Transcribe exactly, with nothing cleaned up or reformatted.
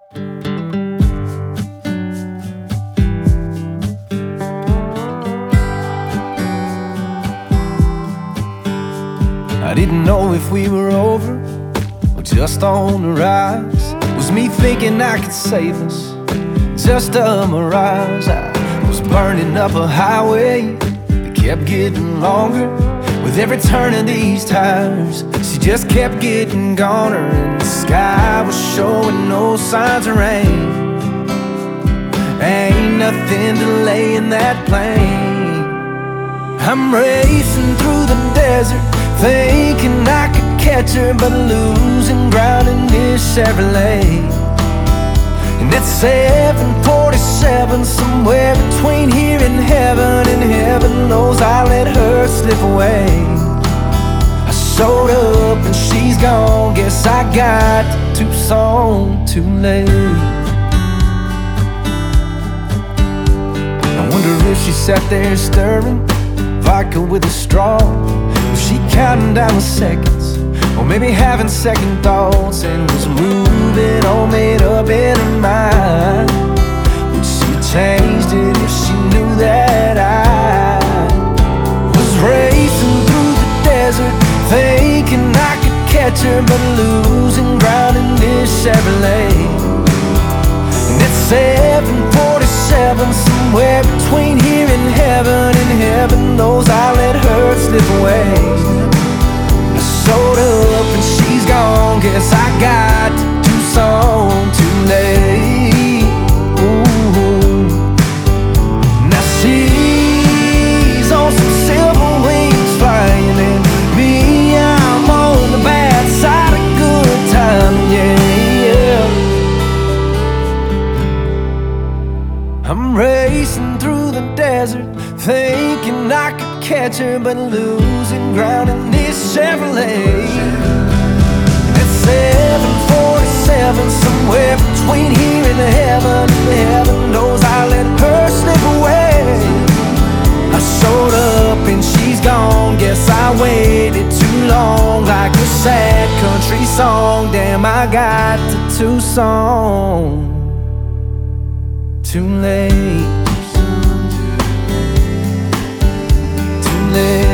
I didn't know if we were over or just on the rise. Was me thinking I could save us just a mirage? I was burning up a highway that kept getting longer. With every turn of these tires, she just kept getting goner. And the sky was showing no signs of rain. Ain't nothing delaying that plane. I'm racing through the desert, thinking I could catch her, but losing ground in this Chevrolet. And at seven forty-seven, somewhere between here and heaven, and heaven knows I let her slip away. I showed up and she's gone, guess I got to Tucson too late. I wonder if she sat there stirring vodka with a straw. Was she counting down the seconds, or maybe having second thoughts, and was moving all made up in her mind? Would she changed it if she knew that I was racing through the desert, thinking I could catch her, but losing ground in this Chevrolet? And at seven forty-seven, somewhere between here and heaven, and heaven knows I let her slip away. I showed up and she's gone, guess I got to Tucson too late. Ooh. Now she's on some silver wings flying, and me, I'm on the bad side of good time, yeah, yeah. I'm racing through the desert, thinking I could catch her, but losing ground in this Chevrolet. At seven forty-seven, somewhere between here and heaven, heaven knows I let her slip away. I showed up and she's gone, guess I waited too long, like a sad country song. Damn, I got to Tucson too late. Too late.